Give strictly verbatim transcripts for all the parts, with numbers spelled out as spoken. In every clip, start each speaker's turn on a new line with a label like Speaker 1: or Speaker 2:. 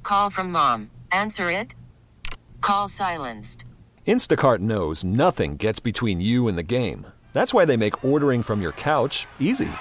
Speaker 1: call from mom. Answer it. Call silenced.
Speaker 2: Instacart knows nothing gets between you and the game. That's why they make ordering from your couch easy.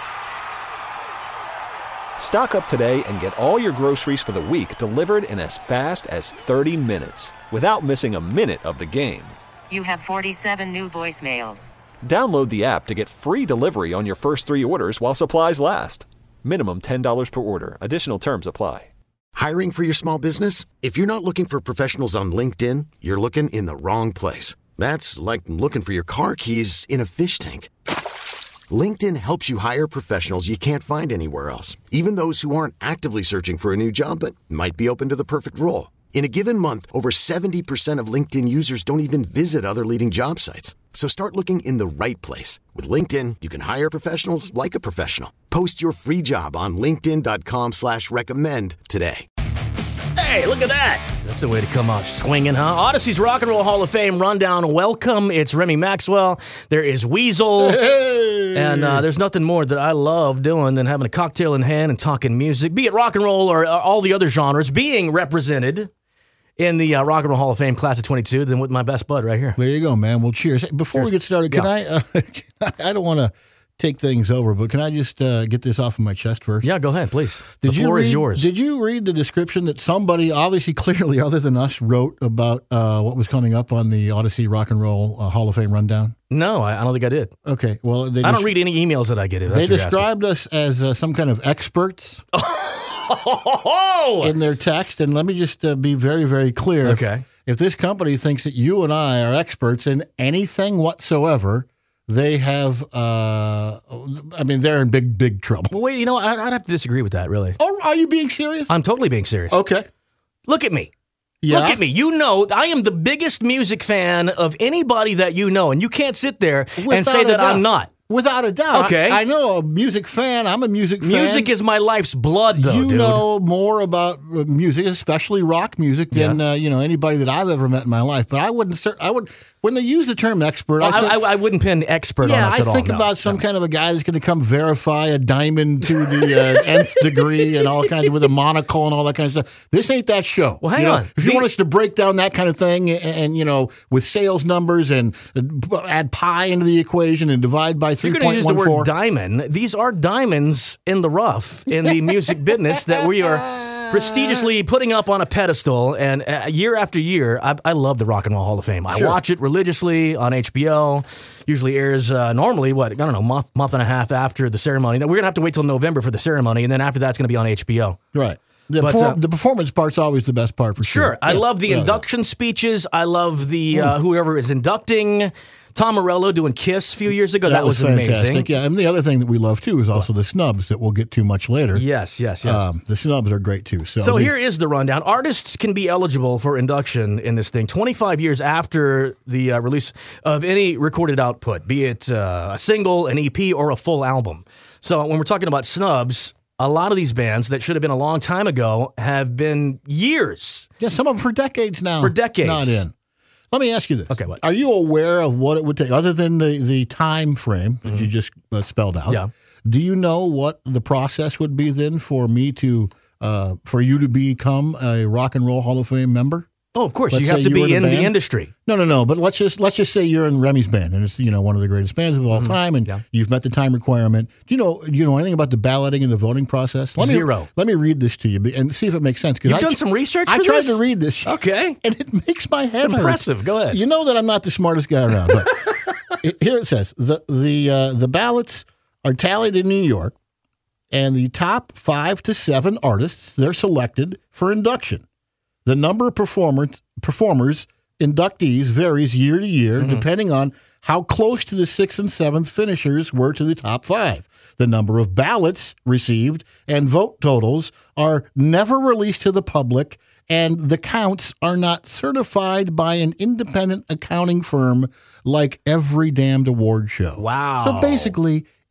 Speaker 2: Stock up today and get all your groceries for the week delivered in as fast as thirty minutes without missing a minute of the game.
Speaker 1: You have forty-seven new voicemails.
Speaker 2: Download the app to get free delivery on your first three orders while supplies last. Minimum ten dollars per order. Additional terms apply.
Speaker 3: Hiring for your small business? If you're not looking for professionals on LinkedIn, you're looking in the wrong place. That's like looking for your car keys in a fish tank. LinkedIn helps you hire professionals you can't find anywhere else, even those who aren't actively searching for a new job but might be open to the perfect role. In a given month, over seventy percent of LinkedIn users don't even visit other leading job sites. So start looking in the right place. With LinkedIn, you can hire professionals like a professional. Post your free job on linkedin.com slash recommend today.
Speaker 4: Hey, look at that. That's the way to come out swinging, huh? Odyssey's Rock and Roll Hall of Fame rundown. Welcome. It's Remy Maxwell. There is Weasel. Hey. And uh, there's nothing more that I love doing than having a cocktail in hand and talking music, be it rock and roll or uh, all the other genres, being represented in the uh, Rock and Roll Hall of Fame class of twenty-two, then with my best bud right here.
Speaker 5: There you go, man. Well, cheers. Before cheers. we get started, can yeah. I, uh, I don't want to take things over, but can I just uh, get this off of my chest first?
Speaker 4: Yeah, go ahead, please.
Speaker 5: Did
Speaker 4: the floor
Speaker 5: read,
Speaker 4: is yours.
Speaker 5: Did you read the description that somebody, obviously clearly other than us, wrote about uh, what was coming up on the Odyssey Rock and Roll uh, Hall of Fame rundown?
Speaker 4: No, I, I don't think I did.
Speaker 5: Okay, well, they
Speaker 4: I don't
Speaker 5: des-
Speaker 4: read any emails that I get.
Speaker 5: They described us as uh, some kind of experts in their text, and let me just uh, be very, very clear.
Speaker 4: Okay.
Speaker 5: If, if this company thinks that you and I are experts in anything whatsoever, they have, uh, I mean, they're in big, big trouble.
Speaker 4: Well, wait, you know, I'd, I'd have to disagree with that, really.
Speaker 5: Oh, are you being serious?
Speaker 4: I'm totally being serious.
Speaker 5: Okay.
Speaker 4: Look at me.
Speaker 5: Yeah.
Speaker 4: Look at me. You know, I am the biggest music fan of anybody that you know, and you can't sit there
Speaker 5: Without
Speaker 4: and say that
Speaker 5: doubt.
Speaker 4: I'm not.
Speaker 5: Without a doubt.
Speaker 4: Okay.
Speaker 5: I, I know a music fan. I'm a music fan.
Speaker 4: Music is my life's blood, though,
Speaker 5: you
Speaker 4: dude.
Speaker 5: You know more about music, especially rock music, than
Speaker 4: Yeah.
Speaker 5: uh, you know anybody that I've ever met in my life. But I wouldn't. Start, I would when they use the term expert.
Speaker 4: Well,
Speaker 5: I, think,
Speaker 4: I, I, I wouldn't pin expert
Speaker 5: yeah,
Speaker 4: on us at
Speaker 5: I
Speaker 4: all.
Speaker 5: think
Speaker 4: no.
Speaker 5: about some
Speaker 4: no.
Speaker 5: kind of a guy that's going to come verify a diamond to the uh, nth degree and all kinds of with a monocle and all that kind of stuff. This ain't that show.
Speaker 4: Well, hang
Speaker 5: you know,
Speaker 4: on.
Speaker 5: If you
Speaker 4: The-
Speaker 5: want us to break down that kind of thing and, and you know with sales numbers and uh, add pi into the equation and divide by three
Speaker 4: You're going to use
Speaker 5: point
Speaker 4: the
Speaker 5: one four.
Speaker 4: word diamond. These are diamonds in the rough in the music business that we are prestigiously putting up on a pedestal. And uh, year after year, I, I love the Rock and Roll Hall of Fame. I
Speaker 5: Sure.
Speaker 4: watch it religiously on H B O. Usually airs uh, normally, what, I don't know, month, month and a half after the ceremony. Now, we're going to have to wait till November for the ceremony, and then after that, it's going to be on H B O.
Speaker 5: Right. The,
Speaker 4: But,
Speaker 5: perform-
Speaker 4: uh,
Speaker 5: the performance part's always the best part for sure.
Speaker 4: Sure. I
Speaker 5: Yeah.
Speaker 4: love the
Speaker 5: Yeah,
Speaker 4: induction speeches. I love the uh, whoever is inducting. Tom Morello doing Kiss a few years ago. That,
Speaker 5: That, was,
Speaker 4: amazing.
Speaker 5: fantastic. Yeah, and the other thing that we love too is also the snubs that we'll get to much later.
Speaker 4: Yes, yes, yes.
Speaker 5: Um, the snubs are great too. So,
Speaker 4: So
Speaker 5: the-
Speaker 4: here is the rundown. Artists can be eligible for induction in this thing twenty-five years after the uh, release of any recorded output, be it uh, a single, an E P, or a full album. So when we're talking about snubs, a lot of these bands that should have been a long time ago have been years.
Speaker 5: yeah, some of them for decades now.
Speaker 4: For decades.
Speaker 5: not in. Let me ask you this.
Speaker 4: Okay, what?
Speaker 5: Are you aware of what it would take, other than the, the time frame that you just uh, spelled out?
Speaker 4: Yeah.
Speaker 5: Do you know what the process would be then for me to, uh, for you to become a Rock and Roll Hall of Fame member?
Speaker 4: Oh, of course.
Speaker 5: Let's
Speaker 4: you have
Speaker 5: say
Speaker 4: to
Speaker 5: you were
Speaker 4: be
Speaker 5: in
Speaker 4: in
Speaker 5: a
Speaker 4: the
Speaker 5: band?
Speaker 4: industry.
Speaker 5: No, no, no. But let's just let's just say you're in Remy's band, and it's you know one of the greatest bands of all time, and
Speaker 4: Yeah.
Speaker 5: you've met the time requirement. Do you know do you know anything about the balloting and the voting process? Let me,
Speaker 4: Zero.
Speaker 5: Let me read this to you and see if it makes sense. 'Cause
Speaker 4: You've
Speaker 5: I,
Speaker 4: done some research
Speaker 5: I
Speaker 4: for
Speaker 5: tried
Speaker 4: this?
Speaker 5: to read this.
Speaker 4: Okay.
Speaker 5: and it makes my head
Speaker 4: It's
Speaker 5: hurt.
Speaker 4: impressive. Go ahead.
Speaker 5: You know that I'm not the smartest guy around, but it, here it says the the uh, the ballots are tallied in New York, and the top five to seven artists they're selected for induction. The number of performers performers inductees varies year to year
Speaker 4: Mm-hmm.
Speaker 5: depending on how close to the sixth and seventh finishers were to the top five. The number of ballots received and vote totals are never released to the public, and the counts are not certified by an independent accounting firm like every damned award show.
Speaker 4: Wow.
Speaker 5: So basically,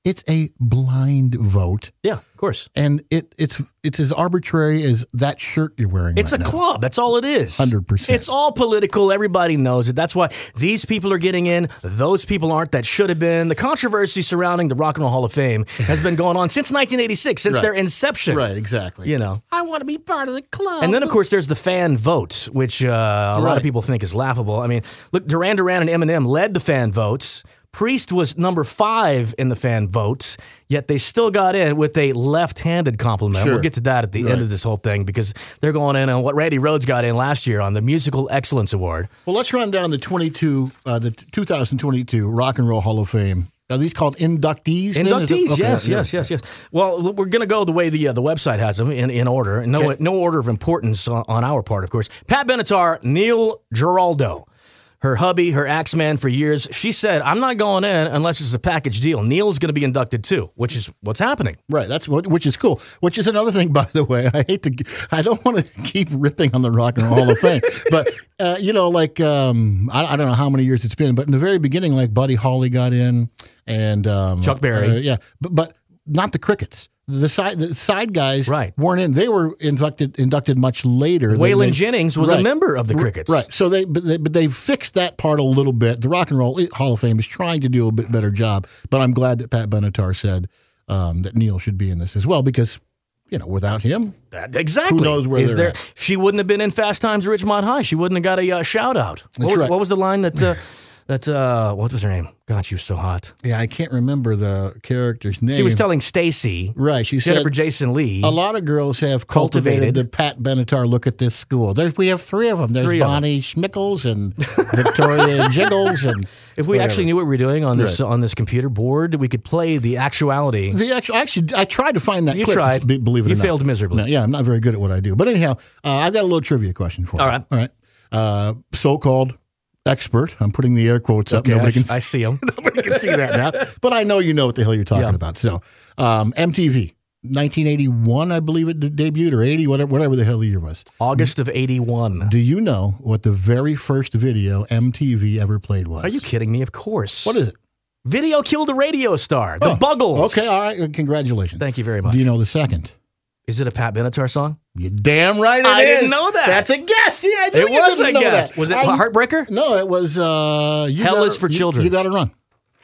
Speaker 5: it's a blind vote.
Speaker 4: Yeah, of course.
Speaker 5: And it it's it's as arbitrary as that shirt you're wearing.
Speaker 4: It's
Speaker 5: right
Speaker 4: a
Speaker 5: now.
Speaker 4: club. That's all it is.
Speaker 5: one hundred percent.
Speaker 4: It's all political. Everybody knows it. That's why these people are getting in. Those people aren't that should have been. The controversy surrounding the Rock and Roll Hall of Fame has been going on since nineteen eighty-six, since
Speaker 5: Right.
Speaker 4: their inception.
Speaker 5: Right, exactly.
Speaker 4: You know.
Speaker 5: I want to be part of the club.
Speaker 4: And then, of course, there's the fan vote, which uh, a lot
Speaker 5: Right.
Speaker 4: of people think is laughable. I mean, look, Duran Duran and Eminem led the fan votes. Priest was number five in the fan votes, yet they still got in with a left-handed compliment.
Speaker 5: Sure.
Speaker 4: We'll get to that at the
Speaker 5: Right.
Speaker 4: end of this whole thing because they're going in on what Randy Rhoads got in last year on the Musical Excellence Award.
Speaker 5: Well, let's run down the twenty-two, uh, the two thousand twenty-two Rock and Roll Hall of Fame. Are these called inductees? then? Is it-
Speaker 4: Inductees,
Speaker 5: okay,
Speaker 4: yes,
Speaker 5: yeah.
Speaker 4: yes, yes, yes. Well, we're going to go the way the uh, the website has them in, in order. No,
Speaker 5: Okay.
Speaker 4: no order of importance on, on our part, of course. Pat Benatar, Neil Giraldo. Her hubby, her Axeman for years, she said, I'm not going in unless it's a package deal. Neil's going to be inducted too, which is what's happening.
Speaker 5: Right, that's what, which is cool. Which is another thing, by the way. I hate to, I don't want to keep ripping on the Rock and Roll Hall of Fame, but uh, you know, like um, I, I don't know how many years it's been, but in the very beginning, like Buddy Holly got in, and um,
Speaker 4: Chuck Berry.
Speaker 5: uh, yeah, but but not the Crickets. The side the side guys
Speaker 4: Right.
Speaker 5: weren't in. They were inducted inducted much later. They-
Speaker 4: Waylon
Speaker 5: they-
Speaker 4: Jennings was a
Speaker 5: right.
Speaker 4: member of the
Speaker 5: R-
Speaker 4: Crickets.
Speaker 5: Right. So they but, they but they fixed that part a little bit. The Rock and Roll Hall of Fame is trying to do a bit better job, but I'm glad that Pat Benatar said um, that Neil should be in this as well because you know without him,
Speaker 4: That, exactly.
Speaker 5: Who knows where
Speaker 4: Is
Speaker 5: they're
Speaker 4: there?
Speaker 5: at.
Speaker 4: She wouldn't have been in Fast Times at Ridgemont High. She wouldn't have got a uh, shout out. What
Speaker 5: That's
Speaker 4: was,
Speaker 5: right.
Speaker 4: what was the line that uh, that uh, what was her name? God, she was so hot.
Speaker 5: yeah, I can't remember the character's name.
Speaker 4: She was telling Stacy,
Speaker 5: right. She
Speaker 4: Jennifer
Speaker 5: said
Speaker 4: Jason Lee.
Speaker 5: a lot of girls have cultivated,
Speaker 4: Cultivated.
Speaker 5: the Pat Benatar look at this school. There's, we have three of them. There's
Speaker 4: Three of
Speaker 5: Bonnie Schmickles and Victoria Jiggles and
Speaker 4: If we
Speaker 5: whatever.
Speaker 4: actually knew what we were doing on this
Speaker 5: Right.
Speaker 4: on this computer board, we could play the actuality.
Speaker 5: The actual, actually, I tried to find that
Speaker 4: You
Speaker 5: clip.
Speaker 4: tried.
Speaker 5: be- Believe it
Speaker 4: You
Speaker 5: or not.
Speaker 4: failed miserably.
Speaker 5: No, yeah, I'm not very good at what I do. But anyhow, uh, I've got a little trivia question for you.
Speaker 4: All right.
Speaker 5: All right. Uh, so-called expert. I'm putting the air quotes up.
Speaker 4: Okay,
Speaker 5: Nobody
Speaker 4: I,
Speaker 5: can
Speaker 4: s- I see them.
Speaker 5: Nobody can see that now. But I know you know what the hell you're talking
Speaker 4: Yeah.
Speaker 5: about. So, um, M T V, nineteen eighty-one, I believe it debuted, or eighty, whatever, whatever the hell the year was.
Speaker 4: August of eighty-one.
Speaker 5: Do you know what the very first video M T V ever played was?
Speaker 4: Are you kidding me? Of course.
Speaker 5: What is it?
Speaker 4: Video Killed a Radio Star. The
Speaker 5: Oh,
Speaker 4: Buggles.
Speaker 5: Okay, all right. Congratulations.
Speaker 4: Thank you very much.
Speaker 5: Do you know the second?
Speaker 4: Is it a Pat Benatar song?
Speaker 5: You damn right it
Speaker 4: I didn't
Speaker 5: is.
Speaker 4: know that.
Speaker 5: That's a guess. See, I knew
Speaker 4: It
Speaker 5: you
Speaker 4: was
Speaker 5: didn't
Speaker 4: a
Speaker 5: know
Speaker 4: guess.
Speaker 5: that.
Speaker 4: Was it
Speaker 5: I-
Speaker 4: Heartbreaker?
Speaker 5: No, it was. Uh, you
Speaker 4: Hell
Speaker 5: gotta-
Speaker 4: is for
Speaker 5: you-
Speaker 4: Children.
Speaker 5: You got to run.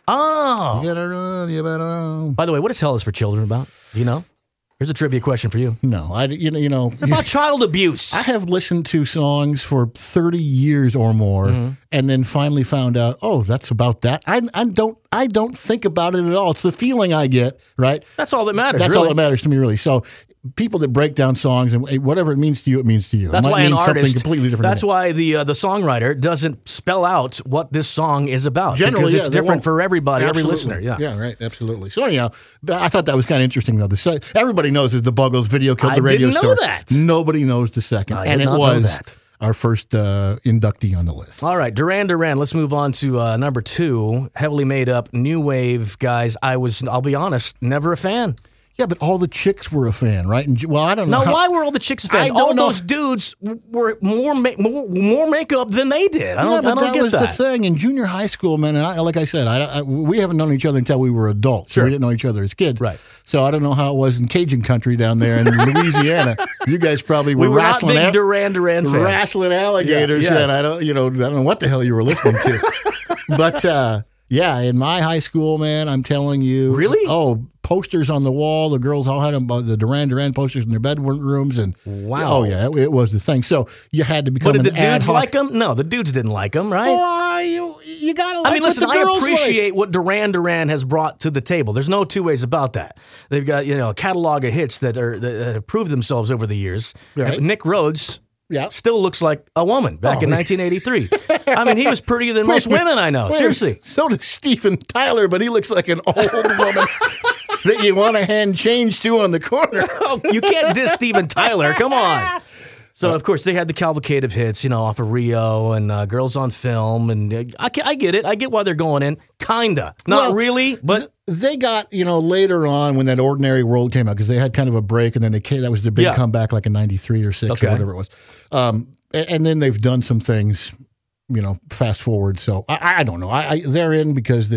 Speaker 4: Oh.
Speaker 5: You got to run. You better run.
Speaker 4: By the way, what is Hell is for Children about? Do you know? Here's a trivia question for you.
Speaker 5: No, I. You know. You know.
Speaker 4: It's about child abuse.
Speaker 5: I have listened to songs for thirty years or more,
Speaker 4: Mm-hmm.
Speaker 5: and then finally found out, oh, that's about that. I, I don't. I don't think about it at all. It's the feeling I get. Right.
Speaker 4: That's all that matters.
Speaker 5: That's
Speaker 4: really.
Speaker 5: all that matters to me, really. So. People that break down songs and eh, whatever it means to you, it means to you.
Speaker 4: That's
Speaker 5: it might
Speaker 4: why an
Speaker 5: mean something
Speaker 4: artist.
Speaker 5: completely different. to
Speaker 4: That's
Speaker 5: me.
Speaker 4: why the uh, the songwriter doesn't spell out what this song is about
Speaker 5: Generally,
Speaker 4: because
Speaker 5: yeah,
Speaker 4: it's
Speaker 5: they
Speaker 4: different
Speaker 5: won't.
Speaker 4: for everybody,
Speaker 5: Absolutely.
Speaker 4: every listener. Yeah.
Speaker 5: yeah, right, absolutely. So anyhow, th- I thought that was kind of interesting though. The se- everybody knows that the Buggles video killed
Speaker 4: I
Speaker 5: the radio
Speaker 4: didn't know
Speaker 5: star.
Speaker 4: that.
Speaker 5: Nobody knows the second,
Speaker 4: I
Speaker 5: and
Speaker 4: did
Speaker 5: it
Speaker 4: not know
Speaker 5: was
Speaker 4: that.
Speaker 5: our first uh, inductee on the list.
Speaker 4: All right, Duran Duran. Let's move on to uh, number two. Heavily made up new wave guys. I was, I'll be honest, never a fan.
Speaker 5: Yeah, but all the chicks were a fan, right? And well, I don't know.
Speaker 4: Now,
Speaker 5: how-
Speaker 4: why were all the chicks a fan?
Speaker 5: I don't
Speaker 4: All
Speaker 5: know.
Speaker 4: those dudes were more ma- more more makeup than they did. I
Speaker 5: Yeah,
Speaker 4: don't,
Speaker 5: but
Speaker 4: I don't
Speaker 5: that
Speaker 4: get
Speaker 5: was
Speaker 4: that.
Speaker 5: the thing in junior high school, man. And I, like I said, I, I, we haven't known each other until we were adults. So
Speaker 4: Sure.
Speaker 5: we didn't know each other as kids,
Speaker 4: Right.
Speaker 5: So I don't know how it was in Cajun country down there in Louisiana. You guys probably were,
Speaker 4: We were not
Speaker 5: wrestling
Speaker 4: big
Speaker 5: al-
Speaker 4: Duran Duran fans.
Speaker 5: wrestling alligators,
Speaker 4: Yeah, yes.
Speaker 5: and I don't, you know, I don't know what the hell you were listening to, but uh, yeah, in my high school, man, I'm telling you,
Speaker 4: Really?
Speaker 5: Oh, posters on the wall. The girls all had them, uh, the Duran Duran posters in their bedrooms, and
Speaker 4: Wow.
Speaker 5: oh yeah, it, it was the thing. So you had to become
Speaker 4: But did
Speaker 5: an
Speaker 4: the
Speaker 5: ad
Speaker 4: dudes
Speaker 5: hoc-
Speaker 4: like them? No, the dudes didn't like them, right?
Speaker 5: Why you you gotta like
Speaker 4: I mean,
Speaker 5: what
Speaker 4: listen,
Speaker 5: the
Speaker 4: I
Speaker 5: girls
Speaker 4: appreciate
Speaker 5: like.
Speaker 4: what Duran Duran has brought to the table. There's no two ways about that. They've got, you know, a catalog of hits that are that have proved themselves over the years.
Speaker 5: Right.
Speaker 4: Nick Rhodes
Speaker 5: Yeah.
Speaker 4: still looks like a woman back
Speaker 5: Oh,
Speaker 4: in
Speaker 5: yeah.
Speaker 4: nineteen eighty-three. I mean, he was prettier than most women I know.
Speaker 5: Wait,
Speaker 4: Seriously.
Speaker 5: So does Steven Tyler, but he looks like an old woman that you want a hand change to on the corner.
Speaker 4: Oh, you can't diss Steven Tyler. Come on. So, of course, they had the cavalcade of hits, you know, off of Rio and uh, Girls on Film. And uh, I, ca- I get it. I get why they're going in. Kinda. Not
Speaker 5: Well,
Speaker 4: really, but
Speaker 5: They got, you know, later on when that Ordinary World came out, because they had kind of a break, and then they came, that was the big
Speaker 4: Yeah.
Speaker 5: comeback like in ninety-three or six
Speaker 4: Okay.
Speaker 5: or whatever it was. Um, and, and then they've done some things, you know, fast forward. So I, I don't know. I, I They're in because they've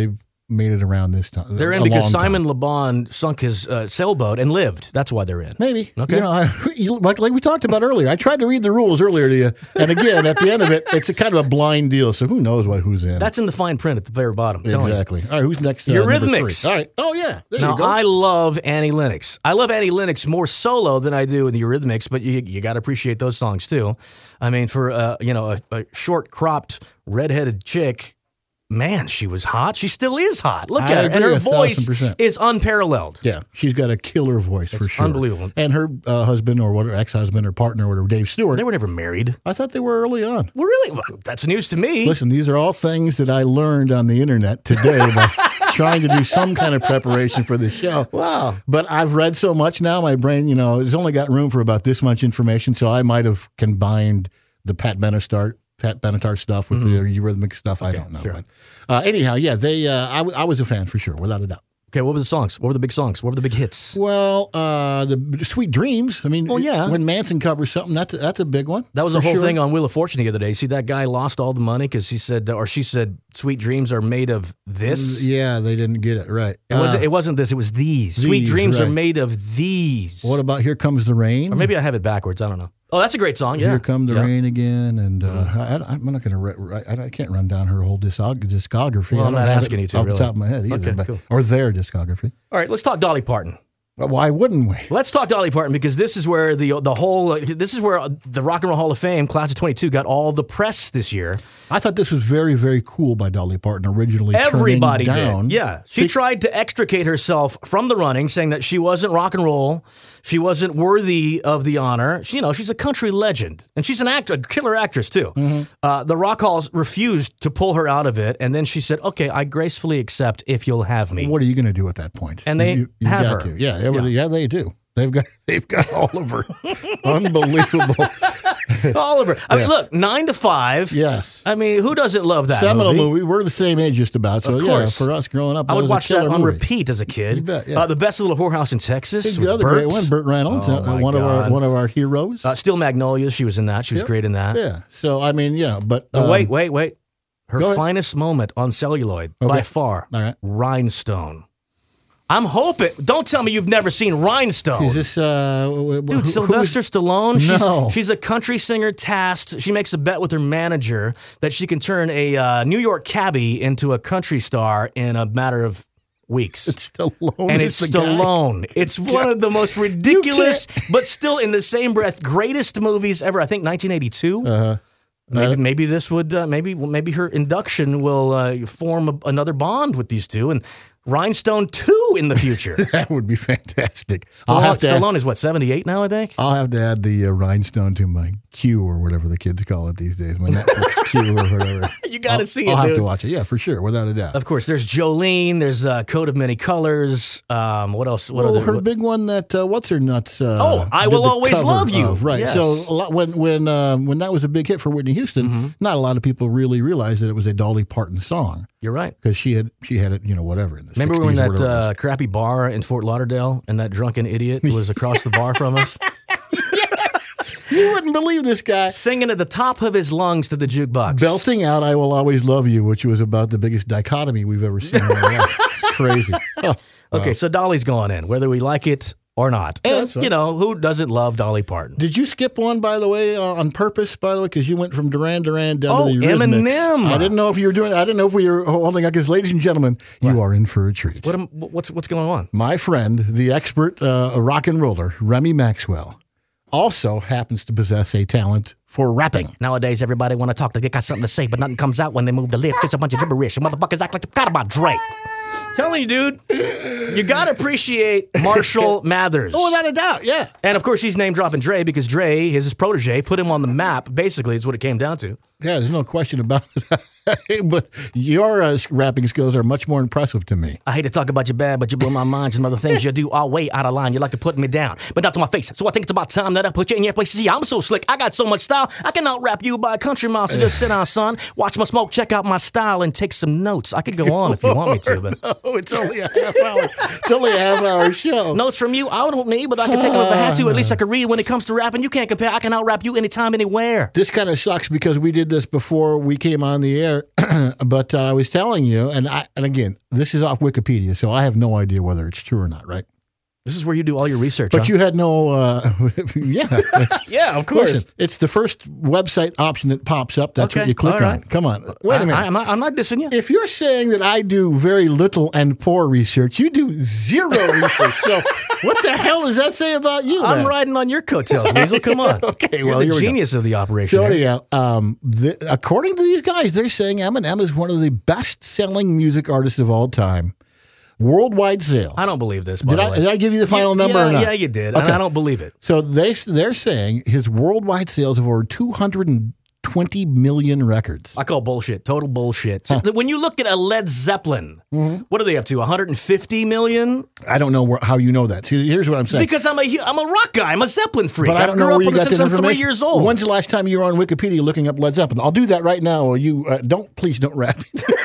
Speaker 5: made it around this time.
Speaker 4: They're in because Simon Le Bon sunk his uh, sailboat and lived. That's why they're in.
Speaker 5: Maybe.
Speaker 4: Okay.
Speaker 5: You know, I, you, like, like we talked about earlier, I tried to read the rules earlier to you. And again, at the end of it, it's a kind of a blind deal. So who knows what who's in.
Speaker 4: That's in the fine print at the very bottom.
Speaker 5: Exactly. All right, who's next? Uh,
Speaker 4: Eurythmics.
Speaker 5: All right. Oh, yeah. There
Speaker 4: now,
Speaker 5: you go.
Speaker 4: I love Annie Lennox. I love Annie Lennox more solo than I do with the Eurythmics, but you, you got to appreciate those songs, too. I mean, for, uh, you know, a, a short-cropped, redheaded chick, man, she was hot. She still is hot. Look
Speaker 5: I
Speaker 4: at her. And
Speaker 5: agree,
Speaker 4: her
Speaker 5: a
Speaker 4: voice
Speaker 5: thousand percent.
Speaker 4: is unparalleled.
Speaker 5: Yeah, she's got a killer voice for
Speaker 4: It's
Speaker 5: sure.
Speaker 4: unbelievable.
Speaker 5: And her uh, husband or whatever, ex-husband or partner or whatever, Dave Stewart,
Speaker 4: They were never married.
Speaker 5: I thought they were early on.
Speaker 4: Well, really? Well, that's news to me.
Speaker 5: Listen, these are all things that I learned on the internet today by trying to do some kind of preparation for the show.
Speaker 4: Wow.
Speaker 5: But I've read so much now, my brain, you know, it's only got room for about this much information, so I might have combined the Pat Benatar, Pat Benatar stuff with
Speaker 4: Mm-hmm.
Speaker 5: the Eurythmic stuff. I don't know.
Speaker 4: sure.
Speaker 5: But, uh, anyhow, yeah, they. Uh, I, w- I was a fan for sure, without a doubt.
Speaker 4: Okay, what were the songs? What were the big songs? What were the big hits?
Speaker 5: Well, uh, the Sweet Dreams. I mean,
Speaker 4: Oh, yeah.
Speaker 5: when Manson covers something, that's a, that's a big one.
Speaker 4: That was the
Speaker 5: for
Speaker 4: whole
Speaker 5: sure.
Speaker 4: thing on Wheel of Fortune the other day. See, that guy lost all the money because he said, or she said, "Sweet dreams are made of this."
Speaker 5: Yeah, they didn't get it right.
Speaker 4: It wasn't.
Speaker 5: Uh,
Speaker 4: It wasn't this. It was these. Sweet
Speaker 5: these,
Speaker 4: dreams are
Speaker 5: right.
Speaker 4: made of these.
Speaker 5: What about Here Comes the Rain?
Speaker 4: Or maybe I have it backwards. I don't know. Oh, that's a great song. Yeah.
Speaker 5: Here Come the
Speaker 4: Yeah.
Speaker 5: Rain Again, and uh, I, I'm not going to. Re- I, I can't run down her whole discog- discography.
Speaker 4: Well,
Speaker 5: I
Speaker 4: I'm
Speaker 5: don't
Speaker 4: not
Speaker 5: have
Speaker 4: asking
Speaker 5: it
Speaker 4: you to,
Speaker 5: off
Speaker 4: really.
Speaker 5: the top of my head either.
Speaker 4: Okay,
Speaker 5: but,
Speaker 4: cool.
Speaker 5: Or their discography.
Speaker 4: All right, let's talk Dolly Parton.
Speaker 5: But why wouldn't we?
Speaker 4: Let's talk Dolly Parton because this is where the the whole this is where the Rock and Roll Hall of Fame class of twenty-two got all the press this year.
Speaker 5: I thought this was very, very cool by Dolly Parton originally.
Speaker 4: Everybody
Speaker 5: turning down.
Speaker 4: did. Yeah. She
Speaker 5: Be-
Speaker 4: tried to extricate herself from the running, saying that she wasn't rock and roll. She wasn't worthy of the honor. She, you know, she's a country legend. And she's an actor, a killer actress, too.
Speaker 5: Mm-hmm.
Speaker 4: Uh, the Rock Halls refused to pull her out of it. And then she said, okay, I gracefully accept if you'll have me.
Speaker 5: What are you going to do at that point?
Speaker 4: And they
Speaker 5: you, you
Speaker 4: have
Speaker 5: got
Speaker 4: her.
Speaker 5: To. Yeah, everything- yeah, they do. They've got they've got Oliver. Unbelievable.
Speaker 4: Oliver. I mean,
Speaker 5: Yeah.
Speaker 4: look, nine to five.
Speaker 5: Yes.
Speaker 4: I mean, who doesn't love that
Speaker 5: Seminal
Speaker 4: movie?
Speaker 5: movie. We're the same age just about. So
Speaker 4: Of
Speaker 5: yeah,
Speaker 4: course.
Speaker 5: for us growing up,
Speaker 4: I
Speaker 5: that
Speaker 4: would
Speaker 5: was a
Speaker 4: watch that
Speaker 5: killer
Speaker 4: on
Speaker 5: movie.
Speaker 4: repeat as a kid.
Speaker 5: You bet, yeah.
Speaker 4: uh, the Best Little Whorehouse in Texas.
Speaker 5: He's
Speaker 4: with
Speaker 5: the other
Speaker 4: Burt.
Speaker 5: great one, Burt Reynolds,
Speaker 4: Oh,
Speaker 5: uh,
Speaker 4: my
Speaker 5: one of our
Speaker 4: God.
Speaker 5: one of our heroes.
Speaker 4: Uh, Steel Magnolias, she was in that. She was
Speaker 5: Yep.
Speaker 4: great in that.
Speaker 5: yeah. So I mean, yeah, but
Speaker 4: Oh,
Speaker 5: um,
Speaker 4: wait, wait, wait. Her
Speaker 5: go ahead.
Speaker 4: finest moment on celluloid, by
Speaker 5: Okay.
Speaker 4: far,
Speaker 5: All right.
Speaker 4: Rhinestone. I'm hoping. Don't tell me you've never seen Rhinestone.
Speaker 5: Is this uh, w- w-
Speaker 4: Dude,
Speaker 5: who- who
Speaker 4: Sylvester
Speaker 5: is-
Speaker 4: Stallone. She's,
Speaker 5: No.
Speaker 4: she's a country singer tasked. She makes a bet with her manager that she can turn a uh, New York cabbie into a country star in a matter of weeks.
Speaker 5: It's Stallone.
Speaker 4: and
Speaker 5: is
Speaker 4: it's
Speaker 5: the guy.
Speaker 4: Stallone. It's one of the most ridiculous, but still in the same breath, greatest movies ever. I think nineteen eighty-two.
Speaker 5: Uh-huh.
Speaker 4: Maybe, maybe this would, uh, maybe maybe her induction will uh, form a, another bond with these two, and Rhinestone two in the future.
Speaker 5: That would be fantastic. I'll
Speaker 4: Stallone,
Speaker 5: have to. Add,
Speaker 4: Stallone is what, seventy-eight now, I think.
Speaker 5: I'll have to add the uh, rhinestone to my queue or whatever the kids call it these days. My Netflix queue or whatever.
Speaker 4: You got to
Speaker 5: I'll-
Speaker 4: see it,
Speaker 5: I'll have
Speaker 4: dude.
Speaker 5: to watch it. Yeah, for sure, without a doubt.
Speaker 4: Of course, there's Jolene. There's uh, Coat of Many Colors. Um, what else? What
Speaker 5: Well,
Speaker 4: other?
Speaker 5: her
Speaker 4: what-
Speaker 5: big one that uh, what's her nuts? Uh,
Speaker 4: Oh, I
Speaker 5: did
Speaker 4: Will
Speaker 5: the
Speaker 4: Always
Speaker 5: cover
Speaker 4: Love You.
Speaker 5: of, right.
Speaker 4: Yes.
Speaker 5: So a lot, when when um, when that was a big hit for Whitney Houston,
Speaker 4: Mm-hmm.
Speaker 5: not a lot of people really realized that it was a Dolly Parton song
Speaker 4: You're right.
Speaker 5: because she had she had it, you know, whatever in the
Speaker 4: Remember we were in
Speaker 5: sixties or
Speaker 4: that
Speaker 5: whatever it was.
Speaker 4: uh, crappy bar in Fort Lauderdale, and that drunken idiot was across the bar from us,
Speaker 5: You wouldn't believe this guy
Speaker 4: singing at the top of his lungs to the jukebox.
Speaker 5: belting out "I Will Always Love You," which was about the biggest dichotomy we've ever seen in our life. Crazy. Oh,
Speaker 4: Okay, so Dolly's going in, whether we like it or not. And,
Speaker 5: that's right.
Speaker 4: you know, who doesn't love Dolly Parton?
Speaker 5: did you skip one, by the way, uh, on purpose, by the way, because you went from Duran Duran down
Speaker 4: Oh,
Speaker 5: to the Eurythmics?
Speaker 4: Eminem.
Speaker 5: I didn't know if you were doing. I didn't know if we were holding up. Because, ladies and gentlemen, you are in for a treat.
Speaker 4: What am, what's what's going on?
Speaker 5: My friend, the expert uh, rock and roller, Remy Maxwell, also happens to possess a talent for rapping.
Speaker 4: Nowadays, everybody want to talk like they got something to say, but nothing comes out when they move the lips. It's a bunch of gibberish. And motherfuckers act like they forgot about Drake. Telling you, dude, you got to appreciate Marshall Mathers.
Speaker 5: Oh, without a doubt, yeah.
Speaker 4: And of course, he's name dropping Dre because Dre, his protege, put him on the map, basically, is what it came down to.
Speaker 5: Yeah, there's no question about it. But your uh, rapping skills are much more impressive to me.
Speaker 4: I hate to talk about you bad, but you blow my mind. Some other things you do are way out of line. You like to put me down, but not to my face. So I think it's about time that I put you in your place. See, I'm so slick. I got so much style. mile. I can out rap you by a country mile. So just sit down, son. Watch my smoke. Check out my style and take some notes. I could go on if you want me to, but
Speaker 5: no, it's only a half hour. It's only a half hour show.
Speaker 4: Notes from you, I don't need, but I can take them if I had to. At least I could read. When it comes to rapping, you can't compare. I can out rap you anytime, anywhere.
Speaker 5: This kind of sucks because we did this before we came on the air, but uh, I was telling you, and I, and again, this is off Wikipedia, so I have no idea whether it's true or not, right?
Speaker 4: This is where you do all your research.
Speaker 5: But
Speaker 4: huh?
Speaker 5: you had no, uh, yeah.
Speaker 4: Yeah, of course.
Speaker 5: Listen, it's the first website option that pops up. That's
Speaker 4: Okay,
Speaker 5: what you click
Speaker 4: all right.
Speaker 5: on. Come on. Wait a minute.
Speaker 4: I, I'm, not, I'm not dissing you.
Speaker 5: If you're saying that I do very little and poor research, you do zero research. So what the hell does that say about you,
Speaker 4: I'm
Speaker 5: man?
Speaker 4: riding on your coattails, Weasel. Come on.
Speaker 5: Okay,
Speaker 4: You're
Speaker 5: well,
Speaker 4: the
Speaker 5: here we go.
Speaker 4: genius of the operation.
Speaker 5: So
Speaker 4: here.
Speaker 5: anyhow, um, the, according to these guys, they're saying Eminem is one of the best-selling music artists of all time. Worldwide sales.
Speaker 4: I don't believe this, by
Speaker 5: Did
Speaker 4: the
Speaker 5: I,
Speaker 4: way.
Speaker 5: did I give you the final
Speaker 4: yeah,
Speaker 5: number
Speaker 4: yeah,
Speaker 5: or not?
Speaker 4: Yeah, you did,
Speaker 5: Okay.
Speaker 4: and I don't believe it.
Speaker 5: So they, they're saying his worldwide sales of over two hundred twenty million records.
Speaker 4: I call bullshit. Total bullshit. So when you look at a Led Zeppelin,
Speaker 5: Mm-hmm.
Speaker 4: what are they up to? one hundred fifty million?
Speaker 5: I don't know where, how you know that. See, here's what I'm saying.
Speaker 4: Because I'm a hu- I'm a rock guy. I'm a Zeppelin freak.
Speaker 5: But I
Speaker 4: I
Speaker 5: don't
Speaker 4: grew
Speaker 5: know
Speaker 4: up
Speaker 5: where you
Speaker 4: on it
Speaker 5: got
Speaker 4: since
Speaker 5: that
Speaker 4: I'm
Speaker 5: information.
Speaker 4: three years old.
Speaker 5: When's the last time you were on Wikipedia looking up Led Zeppelin? I'll do that right now. Or you uh, don't. Please don't rap.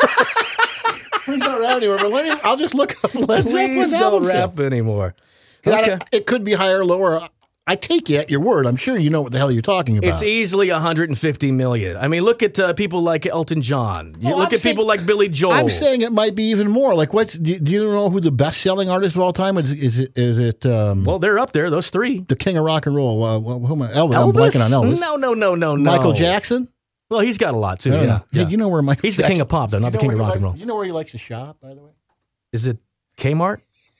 Speaker 5: Please don't rap anywhere. But let me. I'll just look up Led
Speaker 4: Please
Speaker 5: Zeppelin
Speaker 4: don't
Speaker 5: album
Speaker 4: rap
Speaker 5: sales.
Speaker 4: anymore.
Speaker 5: I
Speaker 4: Okay.
Speaker 5: don't- It could be higher or lower. I take you at your word. I'm sure you know what the hell you're talking about.
Speaker 4: It's easily one hundred fifty million. I mean, look at uh, people like Elton John. You
Speaker 5: Well,
Speaker 4: look
Speaker 5: I'm
Speaker 4: at
Speaker 5: saying-
Speaker 4: people like Billy Joel.
Speaker 5: I'm saying it might be even more. Like, what's do, do you know who the best-selling artist of all time is? Is it is it um,
Speaker 4: well, they're up there. Those three.
Speaker 5: the king of rock and roll? Uh, who am I? Elvis. I'm
Speaker 4: Elvis?
Speaker 5: blanking on Elvis.
Speaker 4: No, no, no, no, no.
Speaker 5: Michael Jackson.
Speaker 4: Well, he's got a lot too.
Speaker 5: I don't
Speaker 4: Yeah,
Speaker 5: know.
Speaker 4: yeah.
Speaker 5: Hey, you know where Michael?
Speaker 4: He's the
Speaker 5: Jackson,
Speaker 4: king of pop, though, not
Speaker 5: you
Speaker 4: the
Speaker 5: know
Speaker 4: king
Speaker 5: where
Speaker 4: of
Speaker 5: he
Speaker 4: rock and
Speaker 5: likes-
Speaker 4: roll.
Speaker 5: You know where he likes to shop, by the way?
Speaker 4: Is it Kmart?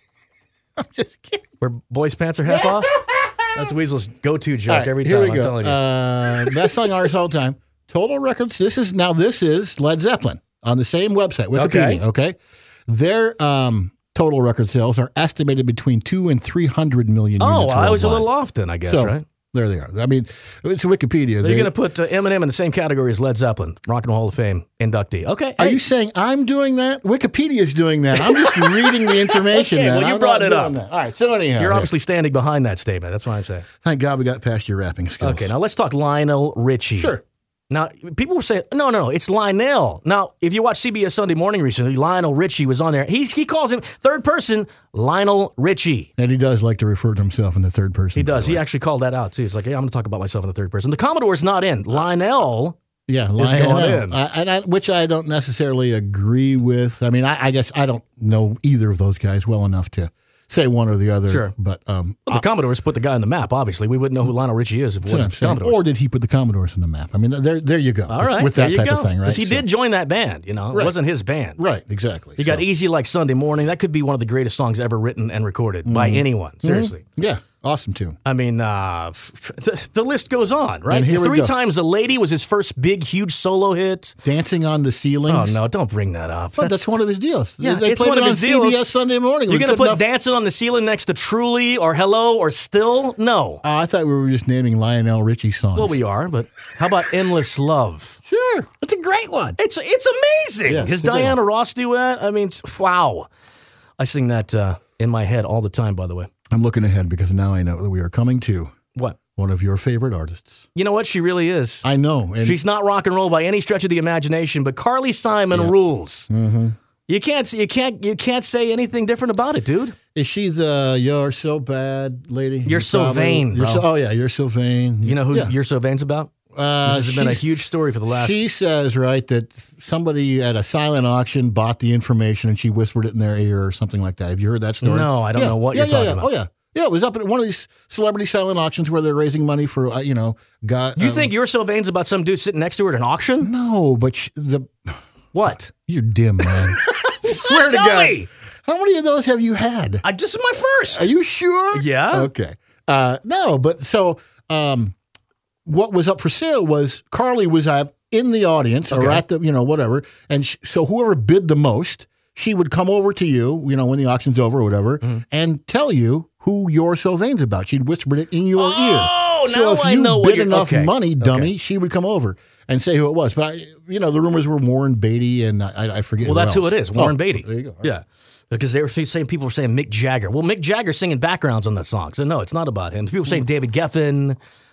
Speaker 5: I'm just kidding.
Speaker 4: Where boys' pants are half off? That's Weasel's go-to joke
Speaker 5: All right,
Speaker 4: every
Speaker 5: here
Speaker 4: time.
Speaker 5: we
Speaker 4: I'm
Speaker 5: go.
Speaker 4: telling you.
Speaker 5: Uh, best-selling artist all time. Total records. This is now. This is Led Zeppelin on the same website, Wikipedia.
Speaker 4: Okay.
Speaker 5: Okay, their um, total record sales are estimated between two and three hundred million.
Speaker 4: oh,
Speaker 5: units
Speaker 4: I was a
Speaker 5: worldwide.
Speaker 4: little off then, I guess,
Speaker 5: So
Speaker 4: right?
Speaker 5: there they are. I mean, it's Wikipedia.
Speaker 4: They're
Speaker 5: They-
Speaker 4: going to put uh, Eminem in the same category as Led Zeppelin, Rock and Roll Hall of Fame inductee. Okay.
Speaker 5: Are
Speaker 4: hey.
Speaker 5: you saying I'm doing that? Wikipedia's doing that. I'm just reading the information.
Speaker 4: Okay,
Speaker 5: man.
Speaker 4: well, you
Speaker 5: I'm
Speaker 4: brought
Speaker 5: not
Speaker 4: it
Speaker 5: doing
Speaker 4: up.
Speaker 5: that. All right. So anyhow,
Speaker 4: You're
Speaker 5: yeah.
Speaker 4: obviously standing behind that statement. That's what I'm saying.
Speaker 5: Thank God we got past your rapping skills.
Speaker 4: Okay, now let's talk Lionel Richie.
Speaker 5: Sure.
Speaker 4: Now, people were saying, no, no, no, it's Lionel. Now, if you watch C B S Sunday Morning recently, Lionel Richie was on there. He, he calls him third person Lionel Richie.
Speaker 5: And he does like to refer to himself in the third person.
Speaker 4: He
Speaker 5: by
Speaker 4: does.
Speaker 5: the
Speaker 4: He
Speaker 5: way.
Speaker 4: actually called that out, too. He's like, hey, I'm going to talk about myself in the third person. The Commodore's not in. Lionel.
Speaker 5: Yeah,
Speaker 4: is
Speaker 5: Lionel,
Speaker 4: going in.
Speaker 5: I, and I, which I don't necessarily agree with. I mean, I, I guess I don't know either of those guys well enough to say one or the other.
Speaker 4: Sure.
Speaker 5: But um,
Speaker 4: Well, the Commodores put the guy on the map, obviously. We wouldn't know who Lionel Richie is if it
Speaker 5: that's what I'm
Speaker 4: wasn't for the
Speaker 5: saying.
Speaker 4: Commodores.
Speaker 5: Or did he put the Commodores on the map? I mean, there, there you go.
Speaker 4: All
Speaker 5: with,
Speaker 4: right.
Speaker 5: with
Speaker 4: there
Speaker 5: that
Speaker 4: you
Speaker 5: type
Speaker 4: go.
Speaker 5: of thing, right?
Speaker 4: 'Cause he
Speaker 5: So-
Speaker 4: did join that band, you know. It
Speaker 5: Right.
Speaker 4: wasn't his band.
Speaker 5: Right, exactly.
Speaker 4: You got
Speaker 5: So-
Speaker 4: Easy Like Sunday Morning. That could be one of the greatest songs ever written and recorded by
Speaker 5: Mm-hmm.
Speaker 4: anyone. Seriously.
Speaker 5: Yeah, awesome tune.
Speaker 4: I mean, uh, f- f- the, the list goes on, right?
Speaker 5: And here we
Speaker 4: Three
Speaker 5: go.
Speaker 4: Times a Lady was his first big, huge solo hit.
Speaker 5: Dancing on the
Speaker 4: Oh,
Speaker 5: ceilings.
Speaker 4: no, don't bring that up.
Speaker 5: But that's, one of his deals.
Speaker 4: Yeah,
Speaker 5: they
Speaker 4: it's
Speaker 5: played
Speaker 4: one
Speaker 5: it
Speaker 4: of
Speaker 5: on
Speaker 4: his deals.
Speaker 5: C B S Sunday morning. It
Speaker 4: You're
Speaker 5: was
Speaker 4: going to
Speaker 5: good
Speaker 4: put
Speaker 5: enough.
Speaker 4: Dancing on the Ceiling next to Truly or Hello or Still? No.
Speaker 5: Oh, I thought we were just naming Lionel Richie songs.
Speaker 4: Well, we are, but how about Endless Love?
Speaker 5: Sure. That's a great one.
Speaker 4: It's it's amazing.
Speaker 5: Yeah,
Speaker 4: His
Speaker 5: it's a good
Speaker 4: Diana Ross duet. I mean, it's- wow. I sing that uh, in my head all the time, by the way.
Speaker 5: I'm looking ahead because now I know that we are coming to
Speaker 4: What?
Speaker 5: one of your favorite artists.
Speaker 4: You know what? She really is.
Speaker 5: I know. And
Speaker 4: She's not rock and roll by any stretch of the imagination, but Carly Simon rules. Mm-hmm. You can't you can't you can't say anything different about it, dude.
Speaker 5: is she the "You're So Bad" lady?
Speaker 4: You're So Vain,
Speaker 5: you're
Speaker 4: bro.
Speaker 5: so, oh yeah, you're so vain.
Speaker 4: You know who
Speaker 5: Yeah.
Speaker 4: You're So Vain's about?
Speaker 5: Uh,
Speaker 4: This has been a
Speaker 5: she's-
Speaker 4: huge story for the last.
Speaker 5: She says right that somebody at a silent auction bought the information and she whispered it in their ear or something like that. Have you heard that story?
Speaker 4: No, I don't
Speaker 5: Yeah,
Speaker 4: know what
Speaker 5: yeah,
Speaker 4: you're
Speaker 5: yeah,
Speaker 4: talking
Speaker 5: yeah.
Speaker 4: about.
Speaker 5: Oh yeah, yeah. It was up at one of these celebrity silent auctions where they're raising money for uh, you know. God,
Speaker 4: You
Speaker 5: um,
Speaker 4: think You're So Vain's about some dude sitting next to her at an auction?
Speaker 5: No, but sh- the
Speaker 4: What?
Speaker 5: you're dim, man. Swear to
Speaker 4: Tell
Speaker 5: God.
Speaker 4: me.
Speaker 5: How many of those have you had?
Speaker 4: I just my first.
Speaker 5: Are you sure?
Speaker 4: Yeah.
Speaker 5: Okay. Uh, no, but so um, what was up for sale was Carly was uh, in the audience or
Speaker 4: Okay.
Speaker 5: at the, you know, whatever. And sh- so whoever bid the most, she would come over to you, you know, when the auction's over or whatever,
Speaker 4: Mm-hmm.
Speaker 5: and tell you who You're So Vain's about. She'd whisper it in your
Speaker 4: Oh,
Speaker 5: ear. So
Speaker 4: now
Speaker 5: if
Speaker 4: I
Speaker 5: you
Speaker 4: know what
Speaker 5: bid
Speaker 4: you're-
Speaker 5: enough
Speaker 4: okay.
Speaker 5: money, dummy,
Speaker 4: Okay.
Speaker 5: she would come over and say who it was. But, I, you know, the rumors were Warren Beatty and I, I forget
Speaker 4: Well,
Speaker 5: who
Speaker 4: that's who
Speaker 5: else.
Speaker 4: it is, Warren
Speaker 5: Oh,
Speaker 4: Beatty.
Speaker 5: There you go.
Speaker 4: Yeah. Because they were saying people were saying Mick Jagger. Well, Mick Jagger's singing backgrounds on that song. So no, it's not about him. People were saying David Geffen.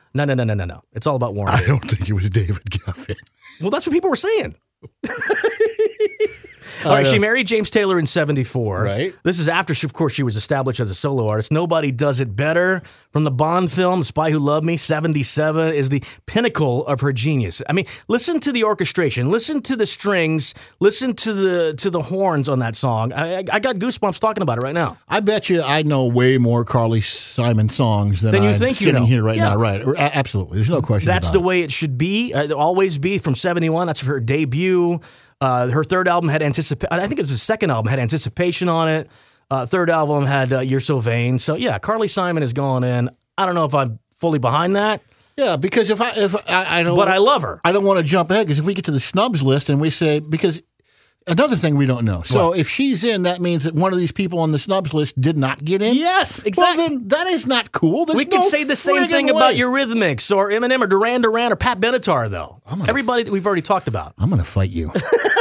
Speaker 4: No, no, no, no, no, no. It's all about Warren
Speaker 5: I
Speaker 4: Beatty.
Speaker 5: don't think it was David Geffen.
Speaker 4: Well, that's what people were saying. All right, she married James Taylor in seventy-four.
Speaker 5: Right.
Speaker 4: This is after, she, of course, she was established as a solo artist. Nobody Does It Better from the Bond film, Spy Who Loved Me, seventy-seven, is the pinnacle of her genius. I mean, listen to the orchestration. Listen to the strings. Listen to the to the horns on that song. I, I got goosebumps talking about it right now.
Speaker 5: I bet you I know way more Carly Simon songs than
Speaker 4: Than you
Speaker 5: I'm
Speaker 4: think you
Speaker 5: sitting
Speaker 4: know.
Speaker 5: here right
Speaker 4: Yeah.
Speaker 5: now. Right. A- Absolutely. There's no question
Speaker 4: That's
Speaker 5: about
Speaker 4: the
Speaker 5: it.
Speaker 4: way it should be. Uh, always be from seventy-one. That's her debut. Uh, her third album had anticipation. I think it was the second album had Anticipation on it. Uh, third album had uh, You're So Vain. So yeah, Carly Simon has gone in. I don't know if I'm fully behind that,
Speaker 5: Yeah, because if I if I, I don't
Speaker 4: but I love her.
Speaker 5: I don't want to jump ahead because if we get to the snubs list and we say because another thing we don't know. So
Speaker 4: What?
Speaker 5: if she's in, that means that one of these people on the snubs list did not get in.
Speaker 4: Yes,
Speaker 5: Well,
Speaker 4: exactly.
Speaker 5: then that is not cool. There's
Speaker 4: We
Speaker 5: no
Speaker 4: can say the same
Speaker 5: friggin'
Speaker 4: thing about
Speaker 5: way.
Speaker 4: Eurythmics or Eminem or Duran Duran or Pat Benatar, though.
Speaker 5: gonna
Speaker 4: Everybody that we've already talked about.
Speaker 5: I'm going to fight you.